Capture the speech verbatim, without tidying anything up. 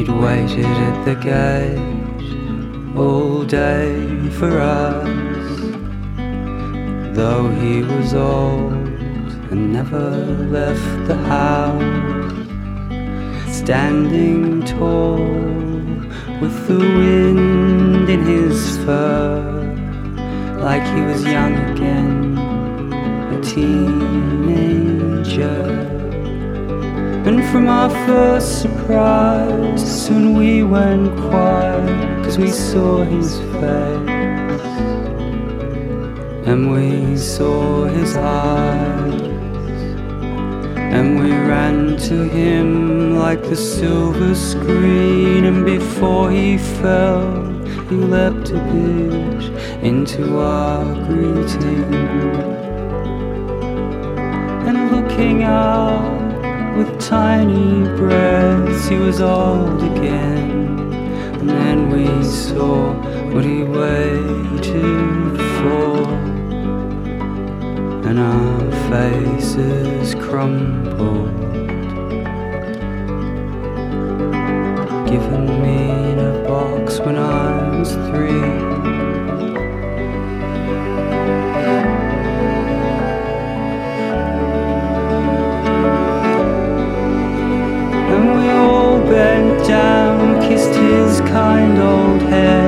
He'd waited at the gate all day for us, though he was old and never left the house, standing tall with the wind in his fur, like he was young again, a teenager. And from our first surprise, soon we went quiet, 'cause we saw his face, and we saw his eyes, and we ran to him like the silver screen, and before he fell, he leapt a bit into our greeting. And looking out with tiny breaths, he was old again. And then we saw what he waited for, and our faces crumpled. Given me in a box when I was three, bent down, kissed his kind old hair.